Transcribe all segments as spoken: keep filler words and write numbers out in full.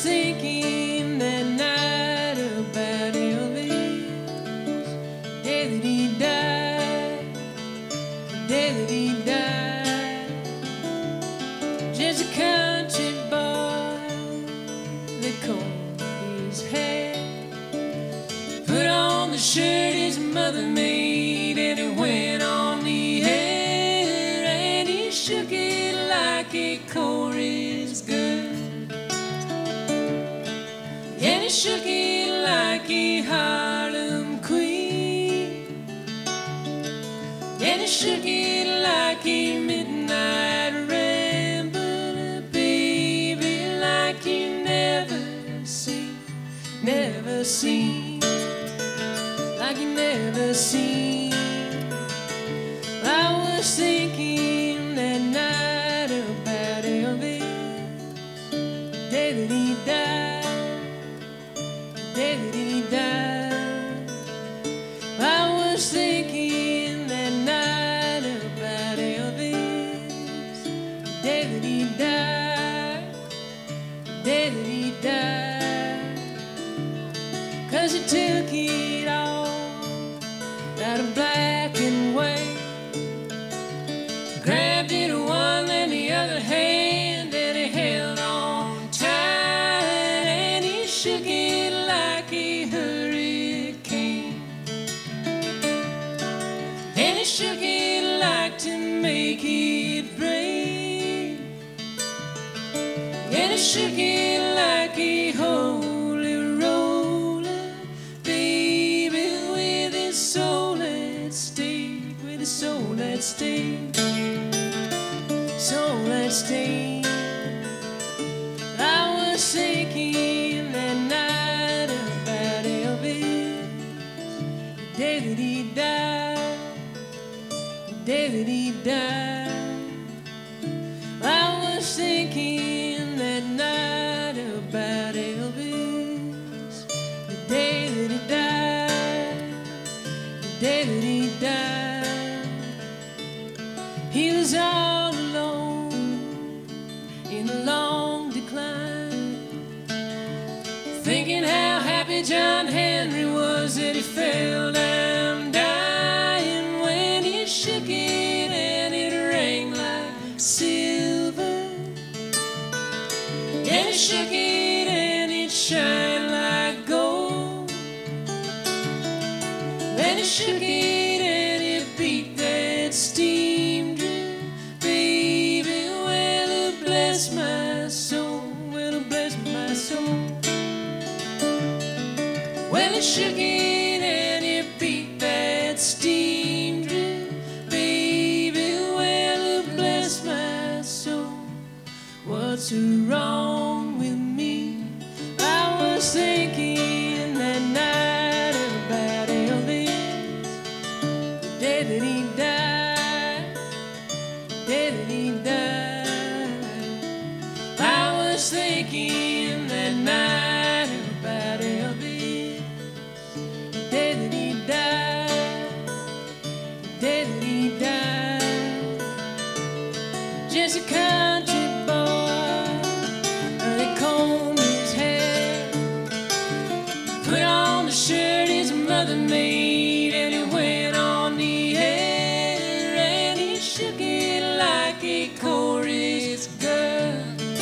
thinking that night about Elvis, the day that he died, the day that he died. Just a country boy that combed his hair, put on the shirt his mother made, and he went on the air, and he shook it like a chorus girl, and he shook it like a Harlem queen, and he shook it like a midnight rambler, baby, like you never seen, never seen, like you never seen. I was thinking that night about Elvis, the day that he died, the day that he died. I was thinking that night about Elvis, the day that he died, the day that he died. 'Cause he took it all out of black and white, grabbed it one and the other hand, and he held on tight, and he shook it like a hurricane, and he shook it like to make it break, and he shook it like a holy roller, baby, with his soul at stake, with his soul at stake, soul at stake. I was thinking that night about Elvis, the day that he died, the day that he died. I was thinking that night about Elvis, the day that he died, the day that he died. He was all alone in a long decline, thinking how happy John Henry was that he fell down dying, when he shook it and it rang like silver, and he shook it and it shined like gold, and he shook it and it beat that steam drill, baby, well, it bless my soul, well, it bless my soul. Well, it shook it and it beat that steam drill, baby, well, it bless my soul. What's wrong with me? I was thinking that night about Elvis, the day that he died, the day that he died. I was thinking that night about Elvis, the day that he died, the day that he died. Just a country boy, they combed his hair, put on the shirt his mother made, and he went on the air, and he shook it like a chorus girl,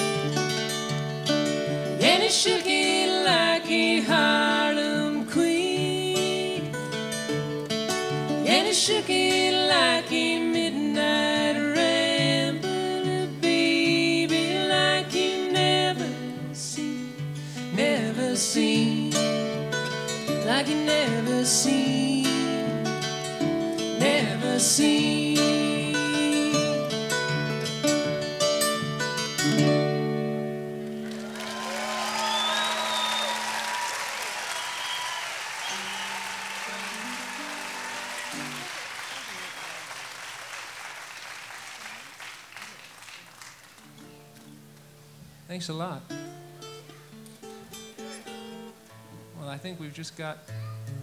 and he shook it like a Harlem queen, and he shook it like a midnight rambler, baby, like you never seen, never seen, like you never seen, never seen. Thanks a lot. Well, I think we've just got